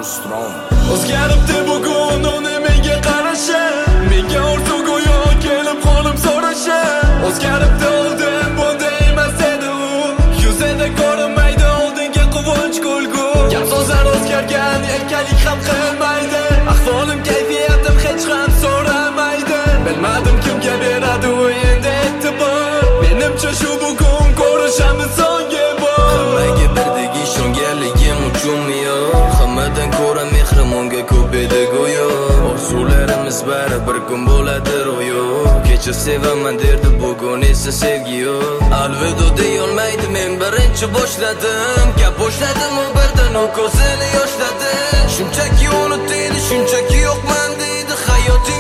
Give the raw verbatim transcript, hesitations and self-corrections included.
Strong. O'zgaribdi bugun uni menga qarashi, menga orzu go'yo kelib qo'lim so'rashi. O'zgaribdi oldin bunday emas edi u, yuzida ko'rinmaydi oldinga quvonch kulgu. Gap so'zlar o'zgargan, erkalik ham qilmaydi, ahvolim kayfiyatim hech ham so'ramaydi. Bilmadim kimga beradi u endi e'tibor, menimcha shu bugun ko'rishamiz so'nggi bor. Hammaga birdek ishonganligim uchun yo'q, hammadan ko'ra mehrim unga ko'p edi go'yo. Orzularimiz baribir kun bo'ladi ro'yo, kecha sevaman derdi bugun esa sevgi yo'q. Alvido deyolmaydi men birinchi boshladim, gap boshladim u birdan u ko'zini yoshladi. Shunchaki unut deydi, shunchaki yo'qman deydi, hayoting